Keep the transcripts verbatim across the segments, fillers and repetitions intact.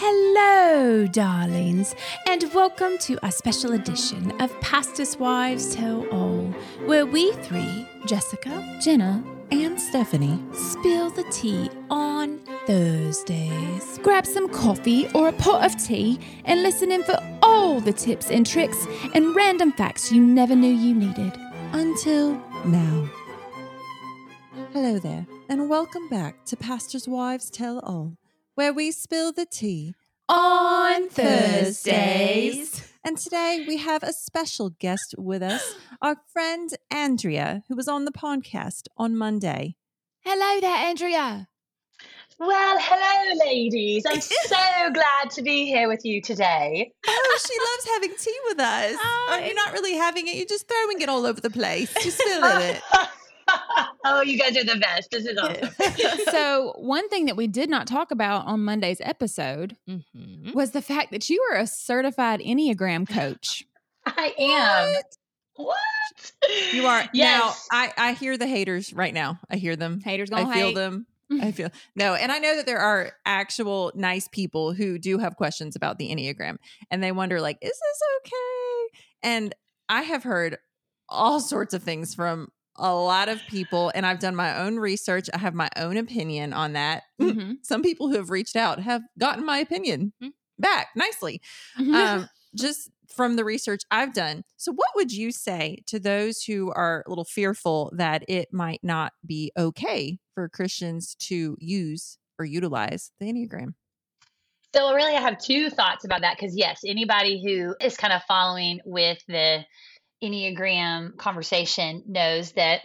Hello, darlings, and welcome to a special edition of Pastors' Wives Tell All, where we three, Jessica, Jenna, and Stephanie, spill the tea on Thursdays. Grab some coffee or a pot of tea and listen in for all the tips and tricks and random facts you never knew you needed. Until now. Hello there, and welcome back to Pastors' Wives Tell All, where we spill the tea On Thursdays. And today we have a special guest with us, our friend Andrea, who was on the podcast on Monday. Hello there, Andrea. Well, hello, ladies. I'm so glad to be here with you today. Oh, she loves having tea with us. Oh, you're not really having it. You're just throwing it all over the place. Just spilling it. Oh, you guys are the best. This is awesome. So one thing that we did not talk about on Monday's episode Mm-hmm. was the fact that you are a certified Enneagram coach. I am. What? You are. Yes. Now, I, I hear the haters right now. I hear them. Haters gonna I feel hate. them. I feel no, and I know that there are actual nice people who do have questions about the Enneagram, and they wonder, like, is this okay? And I have heard all sorts of things from a lot of people, and I've done my own research. I have my own opinion on that. Mm-hmm. Some people who have reached out have gotten my opinion Mm-hmm. back nicely, um, just from the research I've done. So what would you say to those who are a little fearful that it might not be okay for Christians to use or utilize the Enneagram? So really, I have two thoughts about that because, yes, anybody who is kind of following with the Enneagram conversation knows that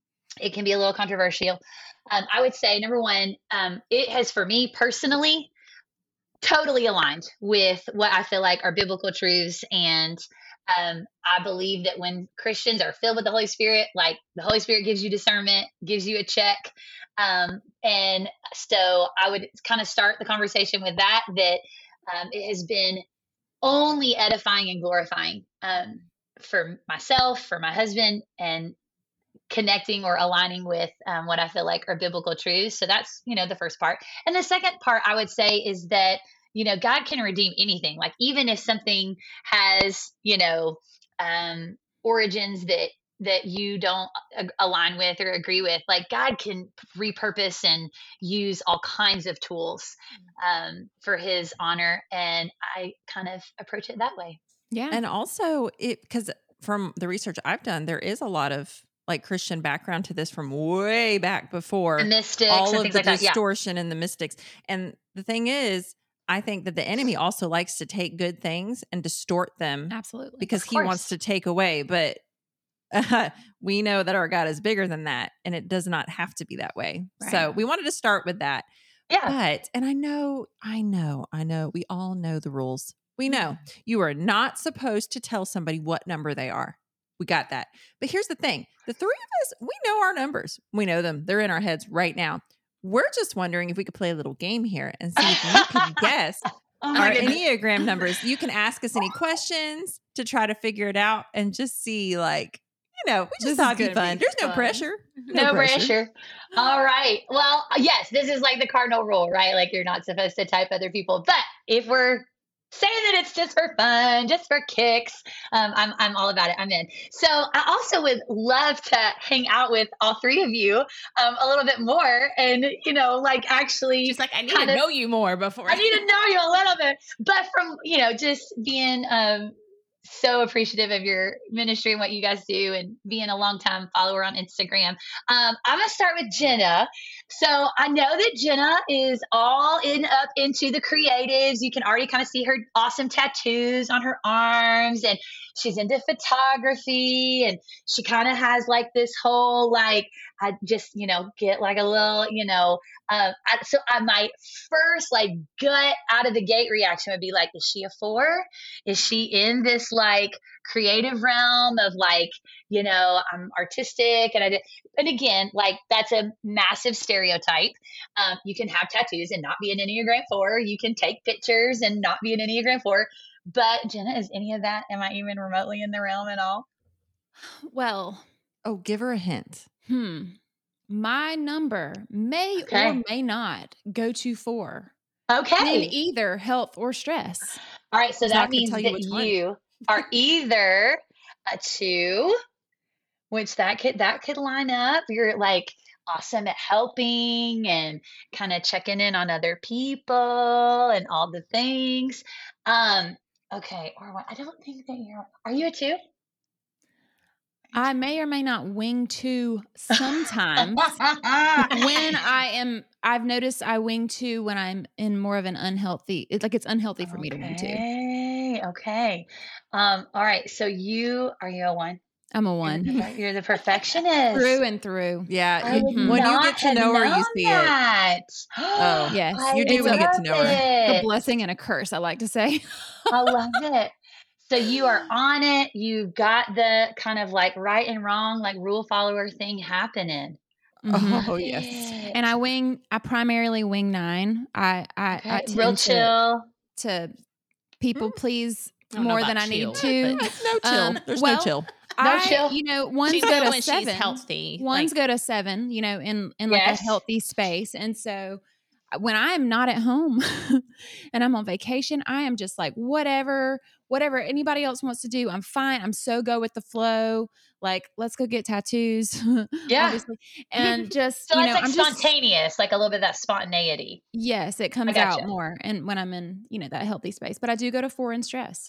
it can be a little controversial. Um, I would say, number one, um, it has, for me personally, totally aligned with what I feel like are biblical truths. And um, I believe that when Christians are filled with the Holy Spirit, like the Holy Spirit gives you discernment, gives you a check. Um, and so I would kind of start the conversation with that, that um, it has been only edifying and glorifying um, for myself, for my husband, and connecting or aligning with um, what I feel like are biblical truths. So that's, you know, the first part. And the second part I would say is that, you know, God can redeem anything. Like even if something has, you know, um, origins that that you don't a- align with or agree with, like God can repurpose and use all kinds of tools um, for his honor. And I kind of approach it that way. Yeah. And also, it because from the research I've done, there is a lot of like Christian background to this from way back before The mystics all and of things the like that. Yeah. distortion and the mystics. And the thing is, I think that the enemy also likes to take good things and distort them Absolutely. because Of he course. wants to take away. But uh, we know that our God is bigger than that, and it does not have to be that way. Right. So we wanted to start with that. Yeah. But, and I know, I know, I know, we all know the rules. We know you are not supposed to tell somebody what number they are. We got that. But here's the thing. The three of us, we know our numbers. We know them. They're in our heads right now. We're just wondering if we could play a little game here and see if you can guess Oh my our goodness. Enneagram numbers. You can ask us any questions to try to figure it out and just see, like, you know, we This just is thought it'd be gonna fun. be There's no fun. pressure. No pressure. All right. Well, yes, this is like the cardinal rule, right? Like you're not supposed to type other people. But if we're saying that it's just for fun, just for kicks, um, I'm I'm all about it. I'm in. So I also would love to hang out with all three of you um, a little bit more, and you know, like actually, She's like, I need kind to of- know you more before I need to know you a little bit. But from you know, just being um, so appreciative of your ministry and what you guys do and being a longtime follower on Instagram. Um, I'm going to start with Jenna. So I know that Jenna is all in up into the creatives. You can already kind of see her awesome tattoos on her arms, and she's into photography, and she kind of has like this whole, like, I just, you know, get like a little, you know, uh, I, so I, my first like gut out of the gate reaction would be like, is she a four? Is she in this like creative realm of like, you know, I'm artistic and I did, and again, like that's a massive stereotype. Um, you can have tattoos and not be an Enneagram four. You can take pictures and not be an Enneagram four. But Jenna, is any of that, am I even remotely in the realm at all? Well, Oh, give her a hint. hmm. My number may Okay. or may not go to four. Okay. in either health or stress. All right. So So I that can means tell you that which one. you are either a two, which that could that could line up. You're like awesome at helping and kind of checking in on other people and all the things. Um, okay, or what? I don't think that you're. Are you a two? I may or may not wing two sometimes. When I am, I've noticed I wing two when I'm in more of an unhealthy. It's like it's unhealthy for me to wing two. Okay, okay. Um, all right. So you are you a one? I'm a You're the, one perfe- you're the perfectionist. through and through. Yeah. I You, would Mhm. when you not get to have know her, you known see it. that. Oh, Yes, I you do it's when a, you get to love know her. a it. blessing and a curse. I like to say. I love it. So you are on it. You've got the kind of like right and wrong, like rule follower thing happening. Mhm. Love Oh, yes. it. And I wing. I primarily wing nine. I I, I Okay, real tend to chill. to people please I don't know more about than I chill, need to. but No chill. Um, There's well, no chill. No I, chill. you know, one's she go will to when seven. she's healthy. One's Like, go to seven, you know, in in like Yes. a healthy space. And so uh, when I am not at home and I'm on vacation, I am just like whatever, whatever anybody else wants to do, I'm fine. I'm so go with the flow. Like, let's go get tattoos, Yeah. obviously, and just So you that's know, like I'm just spontaneous, like a little bit of that spontaneity. yes, it comes gotcha. out more, and when I'm in you know that healthy space. But I do go to four in stress.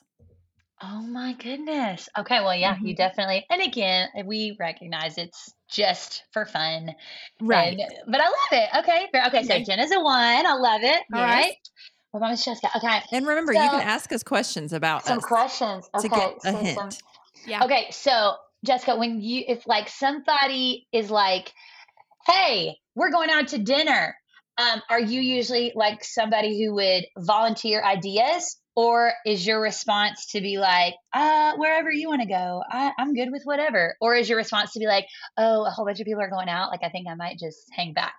Oh my goodness. Okay, well, yeah, you Mhm. definitely. And again, we recognize it's just for fun. Right. And, but I love it. Okay. fair- Okay. So Okay. Jenna's a one. I love it. All Yes. right. What about Miss Jessica? Okay. And remember, you can So ask us questions about some us questions. to Okay. get a So hint. some. Yeah. Okay. So Jessica, when you, if like somebody is like, hey, we're going out to dinner. Um, are you usually like somebody who would volunteer ideas, or is your response to be like, uh, wherever you want to go, I, I'm good with whatever? Or is your response to be like, oh, a whole bunch of people are going out, like I think I might just hang back?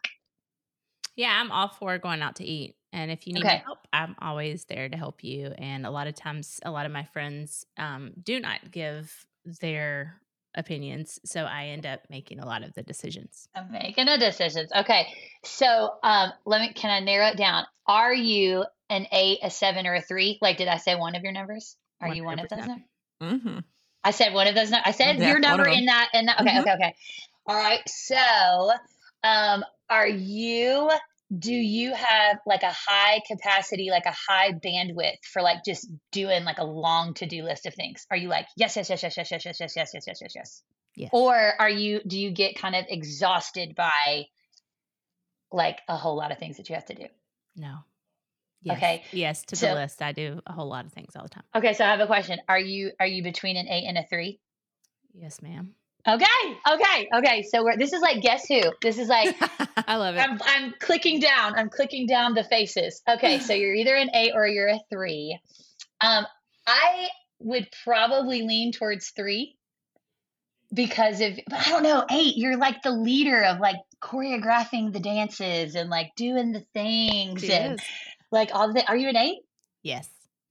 Yeah, I'm all for going out to eat. And if you need Okay. me help, I'm always there to help you. And a lot of times, a lot of my friends um, do not give their opinions. So I end up making a lot of the decisions. I'm making a decision. Okay. So um, let me, can I narrow it down? Are you an eight, a seven, or a three? Like, did I say one of your numbers? Are you one of those one hundred numbers? Mm-hmm. I said one of those. nu- I said Yeah, your one number of 'em. in that. In that. Okay. Mhm. Okay. Okay. All right. So, um, are you? Do you have like a high capacity, like a high bandwidth for like just doing like a long to do list of things? Are you like yes, yes, yes, yes, yes, yes, yes, yes, yes, yes, yes, yes, yes? Yes. Or are you? Do you get kind of exhausted by like a whole lot of things that you have to do? No. Yes. Okay. Yes, to the So list. I do a whole lot of things all the time. okay. So I have a question. Are you? Are you between an eight and a three? Yes, ma'am. Okay, okay, okay. So we're this is like guess who? This is like I love it. I'm I'm clicking down. I'm clicking down the faces. Okay, so you're either an eight or you're a three. Um, I would probably lean towards three because if but I don't know, eight, you're like the leader of like choreographing the dances and like doing the things She and is. like all the are you an eight? Yes.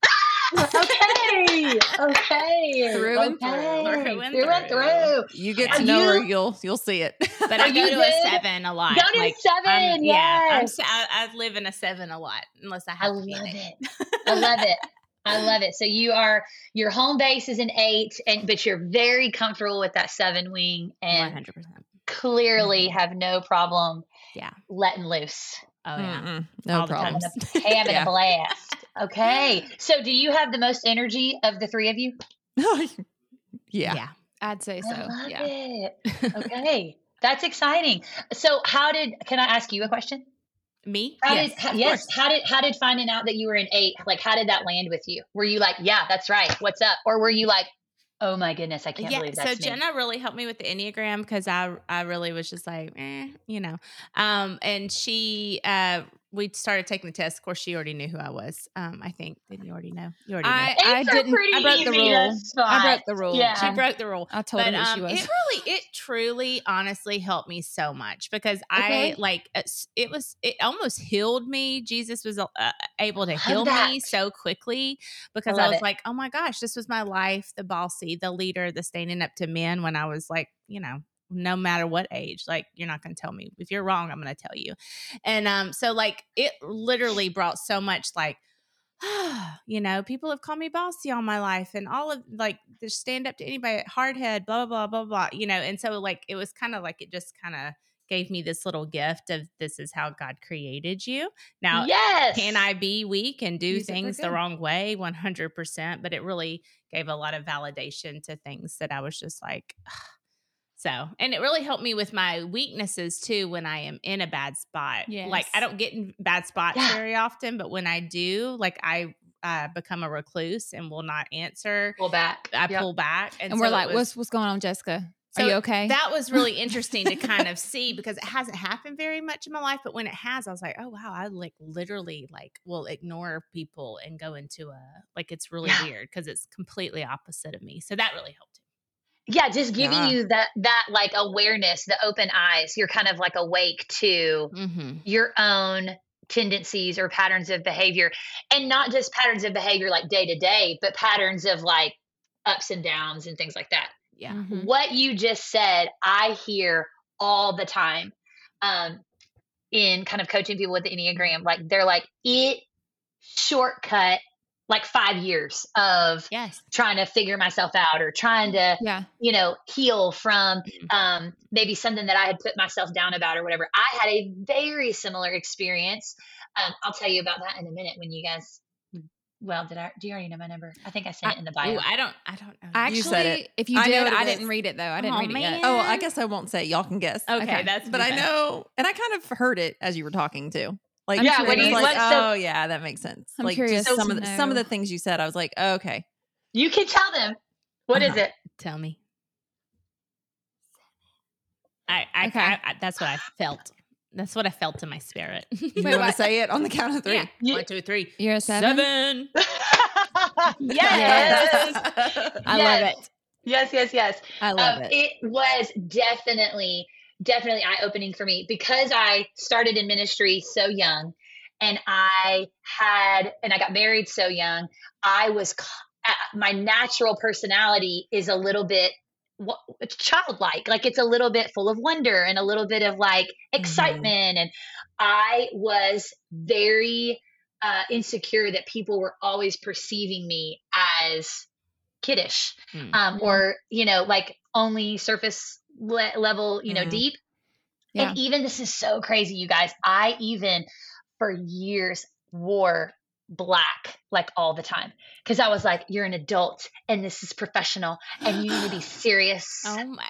Okay. Okay. Through and through. okay. Through and through and through. through. You get Yeah. to Are know her, you- you'll you'll see it. But Are I go you to good? a seven a lot. Go to a like, seven, I'm, Yeah. I'm, yes. s- I, I live in a seven a lot, unless I I have to love be an it. eight. I love it. I love it. So you are your home base is an eight, and but you're very comfortable with that seven wing, one and hundred percent. clearly Mhm. have no problem Yeah. letting loose. Oh, yeah. Mm-mm, no All the time. problems. Hey, having Yeah. a blast. Okay. So do you have the most energy of the three of you? yeah. Yeah. I'd say so. I love Yeah. it. Okay. That's exciting. So how did can I ask you a question? Me? How yes. did how, of yes, course. how did how did finding out that you were an eight, like how did that land with you? Were you like, yeah, that's right. What's up? Or were you like, oh my goodness, I can't Yeah, believe so that's me. Jenna really helped me with the Enneagram because I I really was just like, eh, you know. Um, and she uh we started taking the test. Of course, she already knew who I was. Um, I think. Didn't you already know? You already I, knew. I Eights are didn't. pretty I broke the easy to rule. spot. I broke the rule. Yeah. She broke the rule. I told But her who um, she was. it really, it truly, honestly helped me so much because Okay. I like it's- it was, it almost healed me. Jesus was uh, able to Love heal that. me so quickly because I I, love was it. like, oh my gosh, this was my life, the bossy, the leader, the standing up to men when I was like, you know, no matter what age. Like, you're not going to tell me. If you're wrong, I'm going to tell you. And um, so like it literally brought so much like, you know, people have called me bossy all my life, and all of like just stand up to anybody, hard head, blah, blah, blah, blah, blah, you know. And so like it was kind of like it just kind of gave me this little gift of this is how God created you. Now, Yes. can I be weak and do Use it for things the good. wrong way? one hundred percent. But it really gave a lot of validation to things that I was just like, ugh. So, and it really helped me with my weaknesses too when I am in a bad spot. Yes. Like, I don't get in bad spots Yeah. very often, but when I do, like, I uh, become a recluse and will not answer. Pull back. I Yep. pull back. And, so we're it like, was- what's what's going on, Jessica? Are so you okay? That was really interesting to kind of see, because it hasn't happened very much in my life. But when it has, I was like, oh, wow, I like literally like will ignore people and go into a, like, it's really Yeah. weird because it's completely opposite of me. So that really helped. Yeah, just giving Yeah. you that that like awareness, the open eyes. You're kind of like awake to Mm-hmm. your own tendencies or patterns of behavior, and not just patterns of behavior like day to day, but patterns of like ups and downs and things like that. Yeah. Mhm. What you just said, I hear all the time um, in kind of coaching people with the Enneagram. Like they're like, it shortcut like five years of Yes. trying to figure myself out or trying to, Yeah. you know, heal from um, maybe something that I had put myself down about or whatever. I had a very similar experience. Um, I'll tell you about that in a minute when you guys. Well, did I? Do you already know my number? I think I sent it in the bio. Ooh, I don't, I don't know. Actually, You said it. if you I know did, what it I is. didn't read it though. I didn't Oh, read it yet. man. Oh, I guess I won't say. Y'all can guess. okay, okay. that's But I okay. know, and I kind of heard it as you were talking too. Like, I'm Yeah, it what do was you- like, what's the- oh yeah, that makes sense. I'm like curious just some to of the, some of know. the things you said, I was like, oh, okay. You can tell them. What is Uh-huh. it? Tell me. I, I, Okay. I, I, that's what I felt. That's what I felt in my spirit. You Wait, want to what? say it on the count of three? Yeah. You- One, two, three. You're a seven. Seven. Yes. I Yes. love it. Yes, yes, yes. I love Um, it. it was definitely, definitely eye opening for me because I started in ministry so young and I had, and I got married so young. I was, c- uh, my natural personality is a little bit wa- childlike. Like it's a little bit full of wonder and a little bit of like excitement. And I was very uh, insecure that people were always perceiving me as kiddish Hmm. um, Mhm. or, you know, like only surface le- level, you know, Mhm. deep. Yeah. And even this is so crazy, you guys. I even for years wore black like all the time because I was like, you're an adult and this is professional and you need to be serious. Oh my.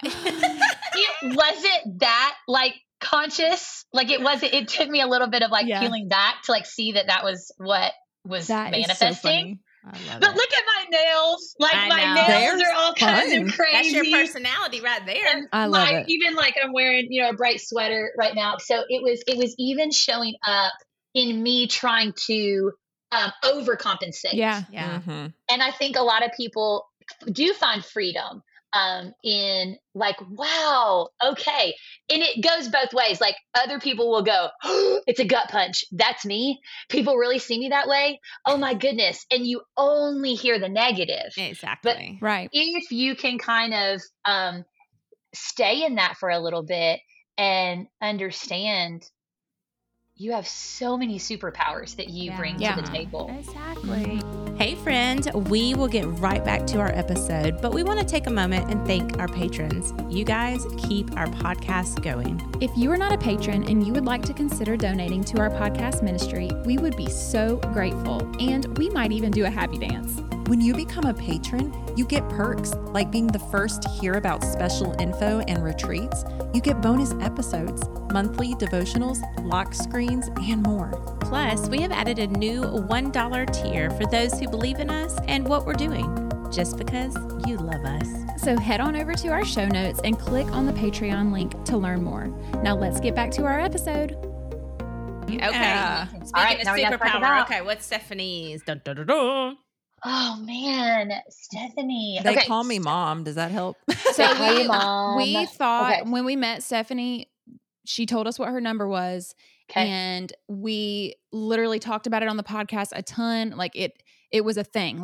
It wasn't that like conscious. Like it wasn't, it took me a little bit of like Yeah. peeling back to like see that that was what was That is so manifesting. funny. I love But it. look at my nails. Like I my know. nails They're are all kinds fun. of crazy. That's your personality right there. And I love my- it. Even like I'm wearing, you know, a bright sweater right now. So it was, it was even showing up in me trying to um, overcompensate. Yeah. Yeah. Mhm. And I think a lot of people do find freedom um, in like, wow, okay. And it goes both ways. Like other people will go, oh, it's a gut punch. That's me. People really see me that way. Oh my goodness. And you only hear the negative. Exactly. Right. If you can kind of um, stay in that for a little bit and understand you have so many superpowers that you bring Yeah. to the table. Exactly. Hey, friend, we will get right back to our episode, but we want to take a moment and thank our patrons. You guys keep our podcast going. If you are not a patron and you would like to consider donating to our podcast ministry, we would be so grateful. And we might even do a happy dance. When you become a patron, you get perks like being the first to hear about special info and retreats. You get bonus episodes, monthly devotionals, lock screens, and more. Plus, we have added a new one dollar tier for those who believe in us and what we're doing, just because you love us. So head on over to our show notes and click on the Patreon link to learn more. Now let's get back to our episode. Okay. Yeah. Speaking All right, of now we gotta talk superpower, about- okay, what's Stephanie's? Dun, dun, dun, dun. Oh man, Stephanie. They okay. call me mom. Does that help? So They call you we, mom. we thought Okay. when we met Stephanie, she told us what her number was. Okay. And we literally talked about it on the podcast a ton. Like it, it was a thing. Like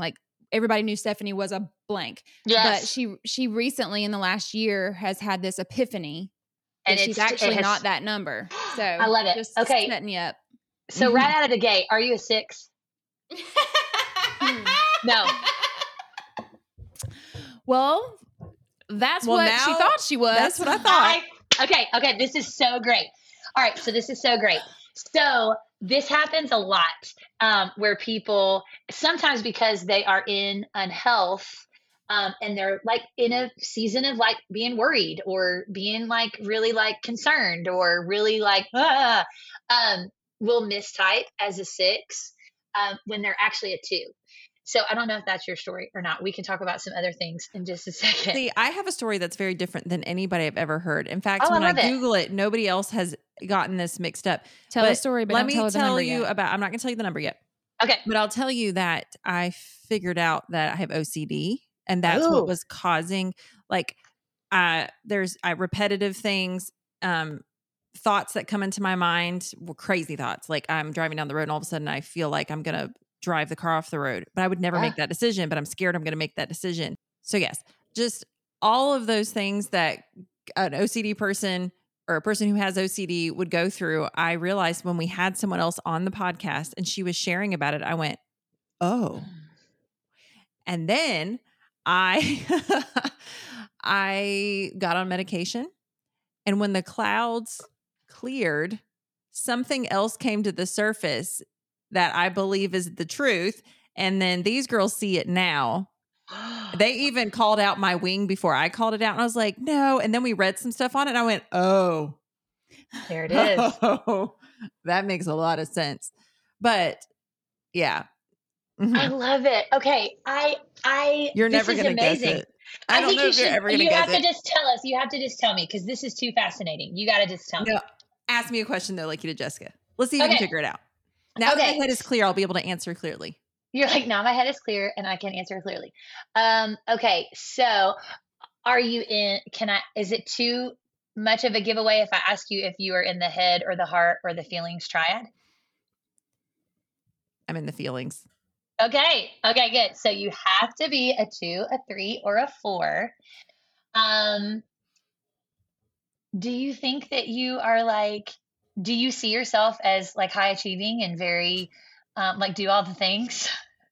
everybody knew Stephanie was a blank. Yes. But she she recently in the last year has had this epiphany And that she's it's- it actually has- not that number. So I love it. Just Okay. setting you up. So Mhm. right out of the gate, are you a six? No. Well, that's Well, what now- she thought she was. That's what I thought. I, okay, okay, this is so great. All right, so this is so great. So this happens a lot um, where people, sometimes because they are in unhealth um, and they're like in a season of like being worried or being like really like concerned or really like, ah, um, will mistype as a six um, when they're actually a two. So I don't know if that's your story or not. We can talk about some other things in just a second. See, I have a story that's very different than anybody I've ever heard. In fact, Oh, I when I, love it. Google it, nobody else has gotten this mixed up. Tell the story, but let don't me tell her the number you yet. about, I'm not going to tell you the number yet, Okay. but I'll tell you that I figured out that I have O C D and that's Ooh. what was causing like, uh, there's uh, repetitive things, um, thoughts that come into my mind were crazy thoughts. Like I'm driving down the road and all of a sudden I feel like I'm going to drive the car off the road, but I would never Yeah. make that decision, but I'm scared I'm going to make that decision. So yes, just all of those things that an O C D person or a person who has O C D would go through. I realized when we had someone else on the podcast and she was sharing about it, I went, oh. And then I, I got on medication. And when the clouds cleared, something else came to the surface that I believe is the truth. And then these girls see it now. They even called out my wing before I called it out. And I was like, no. And then we read some stuff on it. And I went, oh, There it is. oh, that makes a lot of sense. But yeah. Mhm. I love it. Okay, I, I. You're this never is going to guess amazing. it. I, don't think know you if you're should. ever going to You guess have to it. just tell us. You have to just tell me because this is too fascinating. You got to just tell me. No, ask me a question though, like you did Jessica. Let's see if we Okay. can figure it out. Now that Okay. my head is clear, I'll be able to answer clearly. You're like, now my head is clear and I can answer clearly. Um, okay, so are you in? Can I? Is it too much of a giveaway if I ask you if you are in the head or the heart or the feelings triad? I'm in the feelings. Okay. Okay, good. So you have to be a two, a three, or a four. Um, do you think that you are like, do you see yourself as like high achieving and very, um, like do all the things?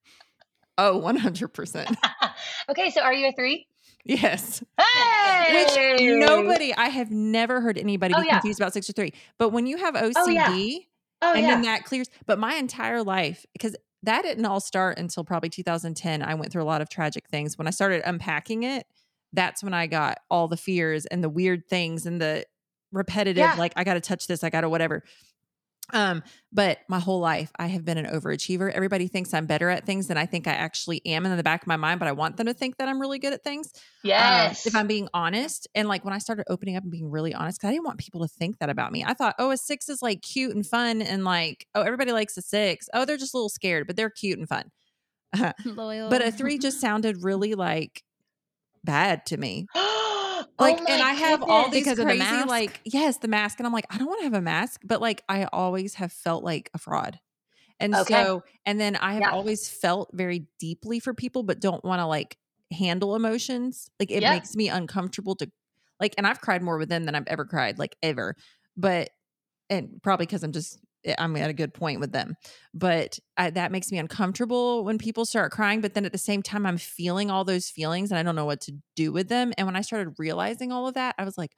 Oh, one hundred percent. Okay, so are you a three? Yes. Hey! Which nobody, I have never heard anybody Oh, be yeah. confused about six or three. But when you have O C D yeah. Oh, and yeah. then that clears, but my entire life, because that didn't all start until probably two thousand ten. I went through a lot of tragic things. When I started unpacking it, that's when I got all the fears and the weird things and the repetitive, Yeah. like I got to touch this, I got to whatever. Um, but my whole life I have been an overachiever. Everybody thinks I'm better at things than I think I actually am in the back of my mind, but I want them to think that I'm really good at things. Um, Yes. if I'm being honest. And like when I started opening up and being really honest, because I didn't want people to think that about me. I thought, oh, a six is like cute and fun. And like, oh, everybody likes a six. Oh, they're just a little scared, but they're cute and fun. Loyal. But a three just sounded really like bad to me. Oh Like, my and I have all goodness. these Because of the crazy, mask? like, yes, the mask. And I'm like, I don't want to have a mask, but like, I always have felt like a fraud. And Okay. so, and then I have Yeah. always felt very deeply for people, but don't want to like handle emotions. Like it Yep. makes me uncomfortable to like, and I've cried more with them than I've ever cried, like ever. But, and probably because I'm just, I'm at a good point with them. But I, that makes me uncomfortable when people start crying. But then at the same time, I'm feeling all those feelings and I don't know what to do with them. And when I started realizing all of that, I was like,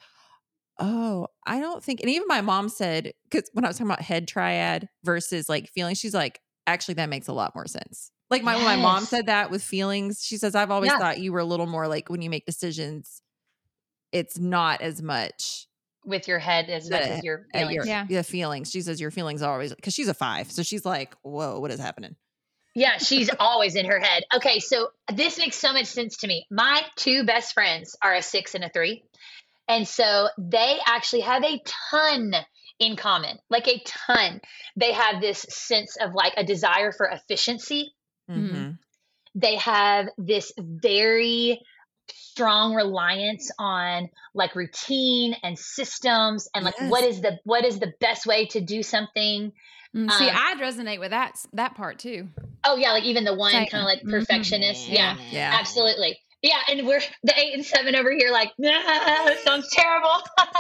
oh, I don't think, and even my mom said, because when I was talking about head triad versus like feelings, she's like, actually, that makes a lot more sense. Like my, when my mom Yes. said that with feelings, she says, I've always Yeah. thought you were a little more like when you make decisions, it's not as much With your head as much the- as your at feelings. your Yeah. yeah, feelings. She says your feelings are always, because she's a five. So she's like, whoa, what is happening? Yeah, she's always in her head. Okay, so this makes so much sense to me. My two best friends are a six and a three. And so they actually have a ton in common, like a ton. They have this sense of like a desire for efficiency. Mhm. Mhm. They have this very strong reliance on like routine and systems and like what Yes. is the what is the best way to do something. Mm, see, Um, I'd resonate with that that part too. Oh yeah, like even the one Same. kind of like Mhm. perfectionist. Yeah, Yeah. absolutely. Yeah, and we're the eight and seven over here, like, nah, sounds terrible.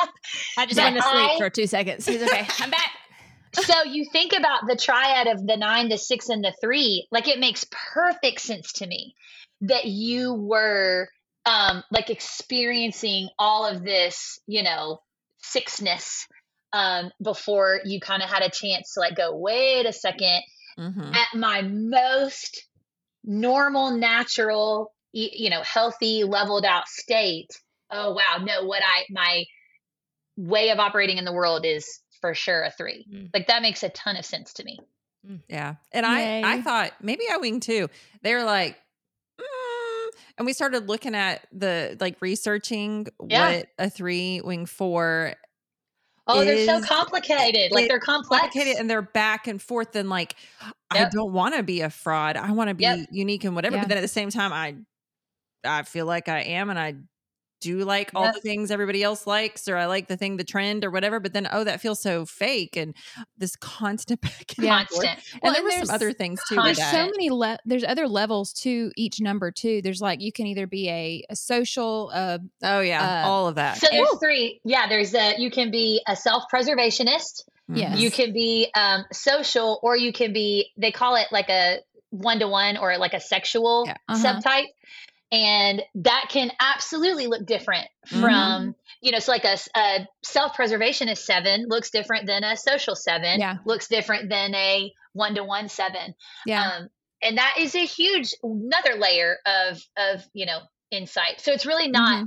I just But went to sleep I- for two seconds. He's okay. I'm back. So you think about the triad of the nine, the six, and the three, like it makes perfect sense to me that you were um like experiencing all of this, you know, sixness um before you kind of had a chance to like go, wait a second, Mhm. at my most normal, natural, y- you know, healthy, leveled out state. Oh wow, no, what I my way of operating in the world is for sure a three. Mm. Like that makes a ton of sense to me. Yeah. And I, I Yay. thought maybe I wing too. They were like, mm, and we started looking at the like researching Yeah. what a three wing four Oh, they're so is. complicated. Like It's they're complex. complicated and they're back and forth. And like, I Yep. don't want to be a fraud. I want to be Yep. unique and whatever. Yeah. But then at the same time, I, I feel like I am, and I do like all Yes. the things everybody else likes, or I like the thing, the trend or whatever. But then, oh, that feels so fake, and this constant back and Yeah. forth. Constant. Well, Well, and there and were some there's- other things too. There's with There's that. so many le- there's other levels to each number too. There's like you can either be a, a social uh Oh yeah, Uh, all of that. So there's three. Yeah, there's a you can be a self-preservationist, yes. you can be um social, or you can be, they call it like a one-to-one or like a sexual Yeah. Uh-huh. subtype. And that can absolutely look different Mhm. from, you know, so like a, a self-preservationist seven looks different than a social seven, Yeah. looks different than a one-to-one seven. Yeah. Um, and that is a huge, another layer of, of, you know, insight. So it's really not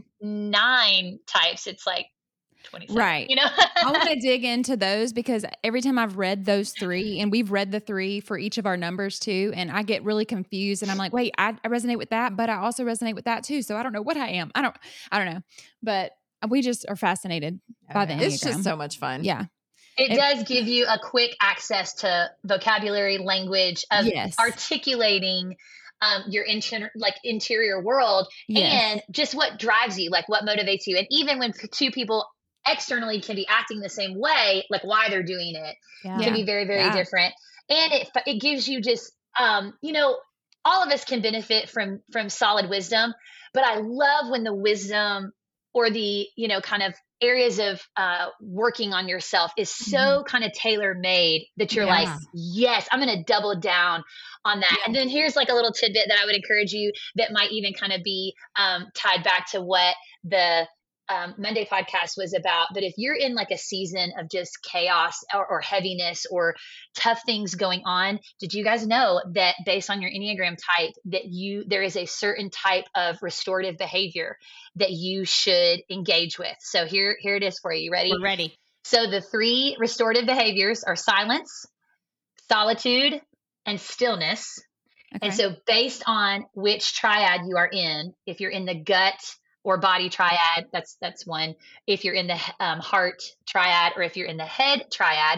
nine types. It's like twenty-seven, Right. you know? I want to dig into those because every time I've read those three, and we've read the three for each of our numbers too, and I get really confused, and I'm like, wait, I, I resonate with that, but I also resonate with that too. So I don't know what I am. I don't, I don't know, but we just are fascinated by the Enneagram. It's just so much fun. Yeah. It It- does give you a quick access to vocabulary, language of Yes. articulating um, your inter- like interior world, Yes. and just what drives you, like what motivates you. And even when p- two people externally can be acting the same way, like why they're doing it Yeah. Yeah. can be very, very Yeah. different. And it it gives you just um, you know, all of us can benefit from from solid wisdom, but I love when the wisdom or the, you know, kind of areas of uh, working on yourself is so kind of tailor made that you're like, Yeah. yes, I'm going to double down on that. And then here's like a little tidbit that I would encourage you that might even kind of be um, tied back to what the um, Monday podcast was about. But if you're in like a season of just chaos or, or heaviness or tough things going on, did you guys know that based on your Enneagram type, that you there is a certain type of restorative behavior that you should engage with? So here, here it is for you. You ready? We're ready. So the three restorative behaviors are silence, solitude, and stillness. Okay. And so based on which triad you are in, if you're in the gut or body triad, that's that's one. If you're in the um, heart triad, or if you're in the head triad,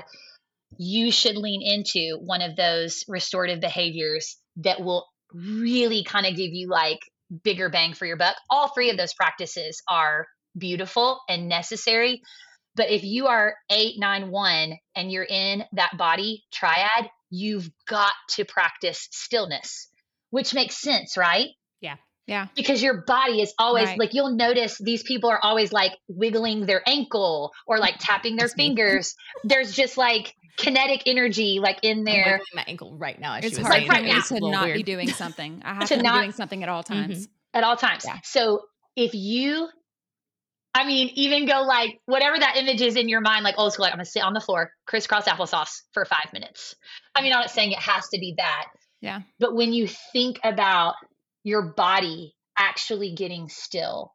you should lean into one of those restorative behaviors that will really kind of give you like bigger bang for your buck. All three of those practices are beautiful and necessary. But if you are eight, nine, one, and you're in that body triad, you've got to practice stillness, which makes sense, right? yeah. Because your body is always Right. like, you'll notice these people are always like wiggling their ankle or like tapping their That's me. fingers. There's just like kinetic energy like in I'm there. wiggling my ankle right now. As It's she was hard saying for right it. me now. It's a to little not weird. be doing something. I have To to, be not- doing something at all times. At all times. Yeah. So if you, I mean, even go like whatever that image is in your mind, like old school, like I'm gonna sit on the floor, crisscross applesauce for five minutes. I mean, I'm not saying it has to be that. Yeah. But when you think about your body actually getting still,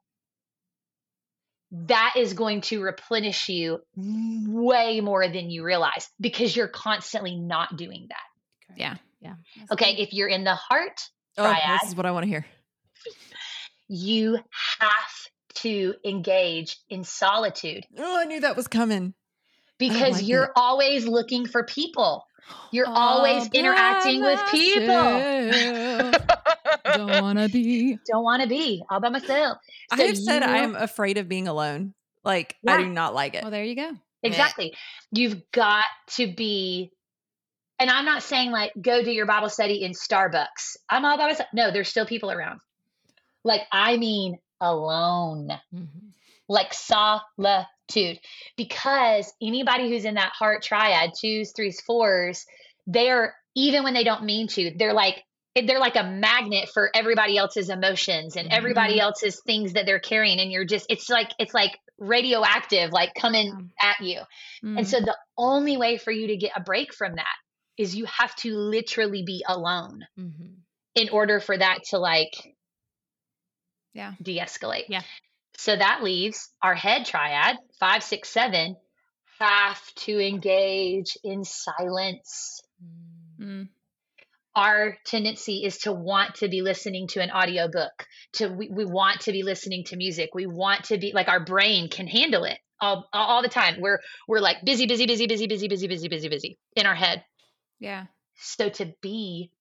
that is going to replenish you way more than you realize, because you're constantly not doing that. Yeah. Yeah. Okay. If you're in the heart Oh, triad, this is what I want to hear. you have to engage in solitude, Oh, I knew that was coming. because like you're it. always looking for people. You're All always by interacting with people. myself. Don't wanna be. Don't want to be all by myself. I So have said you- I am afraid of being alone. Like I Yeah. do not like it. Well, there you go. Exactly. You've got to be And I'm not saying like go do your Bible study in Starbucks. I'm all by myself. No, there's still people around. Like, I mean, alone, Mm-hmm. like solitude. Because anybody who's in that heart triad, twos, threes, fours, they're, even when they don't mean to, they're like, they're like a magnet for everybody else's emotions and everybody Mhm. else's things that they're carrying. And you're just, it's like, it's like radioactive, like coming at you. And Mm. so the only way for you to get a break from that is you have to literally be alone Mm-hmm. in order for that to like Yeah. de-escalate. Yeah. So that leaves our head triad, five, six, seven, have to engage in silence. Mm. Our tendency is to want to be listening to an audiobook, to we, we want to be listening to music. We want to be like, our brain can handle it all, all the time. We're we're like busy, busy, busy, busy, busy, busy, busy, busy, busy in our head. Yeah. So to be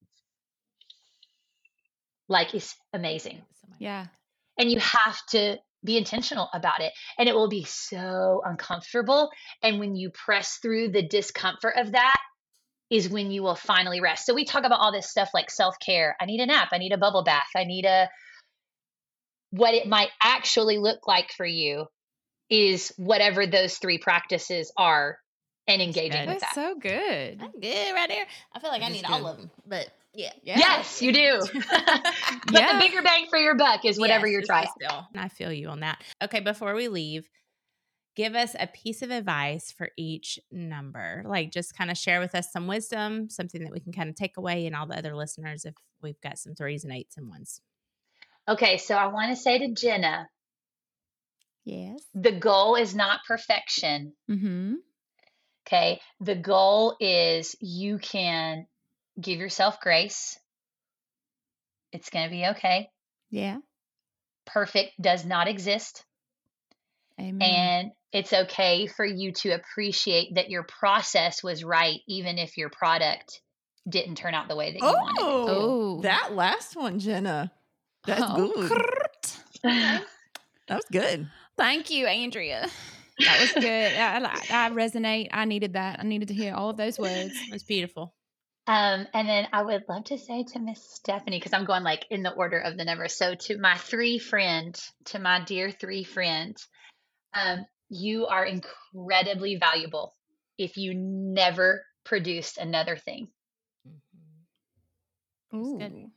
like is amazing. Yeah. And you have to be intentional about it. And it will be so uncomfortable. And when you press through the discomfort of that is when you will finally rest. So we talk about all this stuff like self-care. I need a nap. I need a bubble bath. I need a, what it might actually look like for you is whatever those three practices are and engaging good. with That's that. so good. I'm good right there. I feel like I That is need all good. of them, but yeah. Yes, you do. But Yeah. the bigger bang for your buck is whatever Yes, you're it's trying. the still. And I feel you on that. Okay, before we leave, give us a piece of advice for each number. Like, just kind of share with us some wisdom, something that we can kind of take away, and all the other listeners if we've got some threes and eights and ones. Okay, so I want to say to Jenna, Yes. the goal is not perfection. Mm-hmm. Okay. The goal is you can give yourself grace. It's going to be okay. Yeah. Perfect does not exist. Amen. And it's okay for you to appreciate that your process was right, even if your product didn't turn out the way that you wanted it to. Oh. that last one, Jenna. That's Oh, good. crrrt. That was good. Thank you, Andrea. That was good. I, I, I resonate. I needed that. I needed to hear all of those words. It's beautiful. Um, and then I would love to say to Miss Stephanie, because I'm going like in the order of the numbers. So to my three friend, to my dear three friend, um, you are incredibly valuable if you never produced another thing. That's good. Ooh.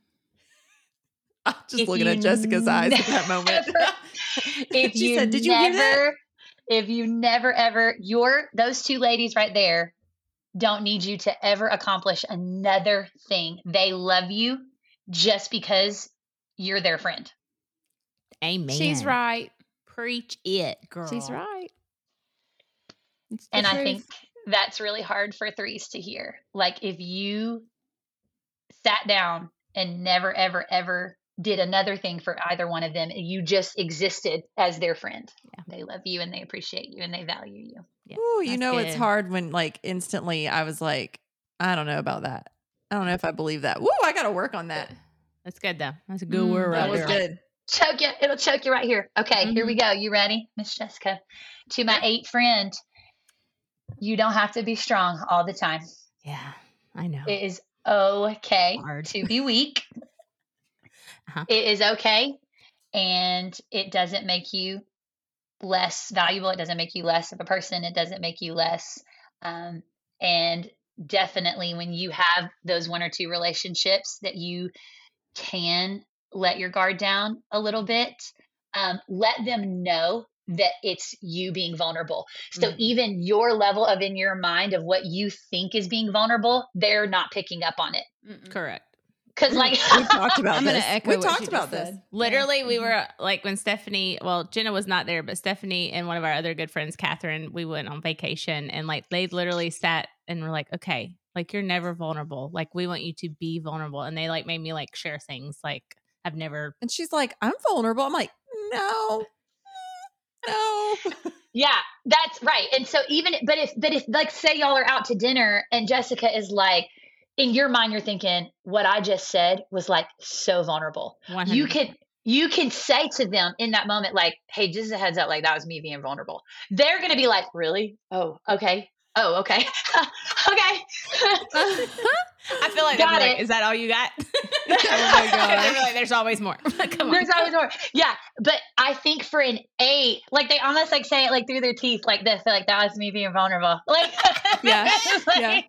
I'm just If looking you at Jessica's eyes at that moment. never- If she you said, "Did you hear that?" never, if you never ever, your those two ladies right there don't need you to ever accomplish another thing. They love you just because you're their friend. Amen. She's right. Preach it, girl. She's right. It's the And I truth. think that's really hard for threes to hear. Like if you sat down and never, ever, ever did another thing for either one of them, you just existed as their friend. Yeah. They love you and they appreciate you and they value you. Yeah, Ooh, you that's know it's good. hard when like instantly I was like, I don't know about that. I don't know if I believe that. Woo, I got to work on that. That's good though. That's a good Mm, word right That was there. good. Choke you. It'll choke you right here. Okay, here we go. You ready, Miss Jessica? To my eight friend, you don't have to be strong all the time. Yeah, I know. It is okay Hard. to be weak. Uh-huh. It is okay. And it doesn't make you less valuable. It doesn't make you less of a person. It doesn't make you less. Um, and definitely when you have those one or two relationships that you can let your guard down a little bit, um, let them know that it's you being vulnerable. So Mhm. even your level of in your mind of what you think is being vulnerable, they're not picking up on it. Mm-mm. Correct. Cause like, We talked about I'm gonna this. echo we what talked she about just this. said. Literally, we were like when Stephanie, well, Jenna was not there, but Stephanie and one of our other good friends, Catherine, we went on vacation and like they literally sat and were like, okay, like you're never vulnerable. Like we want you to be vulnerable. And they like made me like share things like I've never. And she's like, I'm vulnerable. I'm like, no, no. yeah, that's right. And so even, but if, but if like, say y'all are out to dinner and Jessica is like, in your mind, you're thinking what I just said was like so vulnerable. one hundred You can, you can say to them in that moment, like, hey, just a heads up, like that was me being vulnerable. They're going to be like, really? Oh, okay. Oh, okay. Okay. I feel like, Got like it. is that all you got? Oh my gosh. Like, there's always more. Come on. There's always more. Yeah. But I think for an eight, like they almost like say it like through their teeth like this. They're like, that was me being vulnerable. Like, Yeah. like,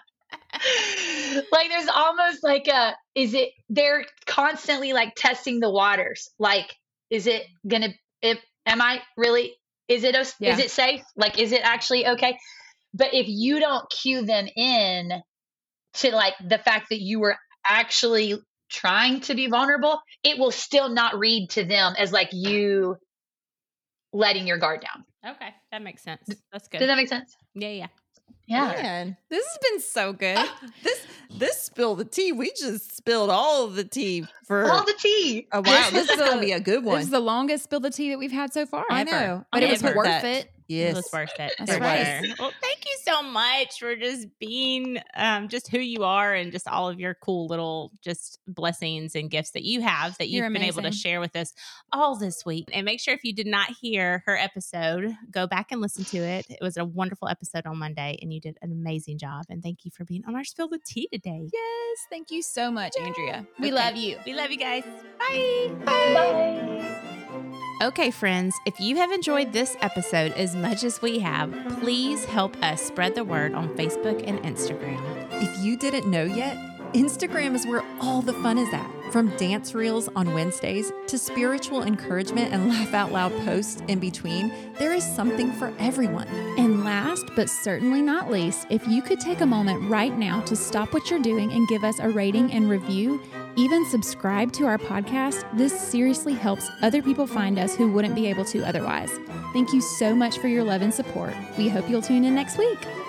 like there's almost like a, is it, they're constantly like testing the waters. Like, is it gonna, if, am I really, is it, os- Yeah. is it safe? Like, is it actually okay? But if you don't cue them in to like the fact that you were actually trying to be vulnerable, it will still not read to them as like you letting your guard down. Okay, that makes sense. That's good. Does that make sense? Yeah, yeah. Yeah. Man, This has been so good. this this spill the tea. We just spilled all of the tea for All the tea. a while. This is gonna be a good This is one. the longest spill the tea that we've had so far. I ever. know, But it was ever. worth That- it. Yes, It was worth it. That's for right. sure. Well, thank you so much for just being um, just who you are and just all of your cool little just blessings and gifts that you have that you've You're been able to amazing. share with us all this week. And make sure if you did not hear her episode, go back and listen to it. It was a wonderful episode on Monday and you did an amazing job. And thank you for being on our Spill the Tea today. Yes. Thank you so much, Andrea. We Okay. love you. We love you guys. Bye. Bye. Okay, friends, if you have enjoyed this episode as much as we have, please help us spread the word on Facebook and Instagram. if you didn't know yet, Instagram is where all the fun is at. From dance reels on Wednesdays to spiritual encouragement and laugh out loud posts in between, there is something for everyone. And last but certainly not least, if you could take a moment right now to stop what you're doing and give us a rating and review, even subscribe to our podcast, this seriously helps other people find us who wouldn't be able to otherwise. Thank you so much for your love and support. We hope you'll tune in next week.